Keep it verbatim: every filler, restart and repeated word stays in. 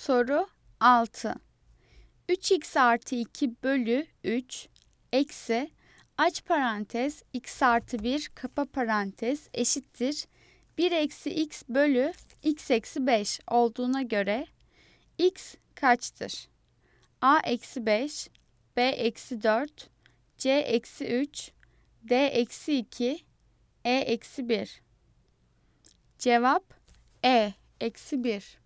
Soru altı. üç x artı iki bölü üç eksi aç parantez x artı bir kapa parantez eşittir bir eksi x bölü x eksi beş olduğuna göre x kaçtır? A eksi beş, B eksi dört, C eksi üç, D eksi iki, E eksi bir. Cevap E eksi bir.